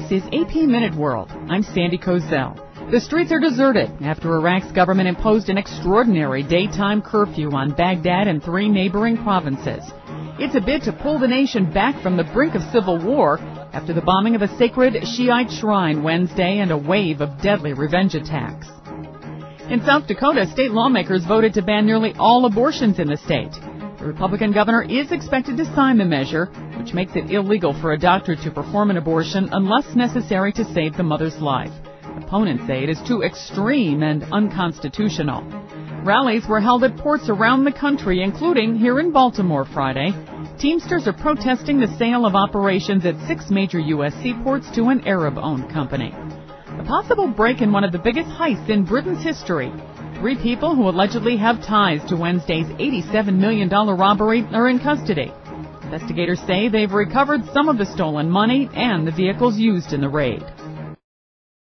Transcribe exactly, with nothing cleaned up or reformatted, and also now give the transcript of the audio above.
This is A P Minute World. I'm Sandy Kozel. The streets are deserted after Iraq's government imposed an extraordinary daytime curfew on Baghdad and three neighboring provinces. It's a bid to pull the nation back from the brink of civil war after the bombing of a sacred Shiite shrine Wednesday and a wave of deadly revenge attacks. In South Dakota, state lawmakers voted to ban nearly all abortions in the state. The Republican governor is expected to sign the measure, which makes it illegal for a doctor to perform an abortion unless necessary to save the mother's life. Opponents say it is too extreme and unconstitutional. Rallies were held at ports around the country, including here in Baltimore Friday. Teamsters are protesting the sale of operations at six major U S seaports to an Arab-owned company. A possible break in one of the biggest heists in Britain's history. Three people who allegedly have ties to Wednesday's eighty-seven million dollars robbery are in custody. Investigators say they've recovered some of the stolen money and the vehicles used in the raid.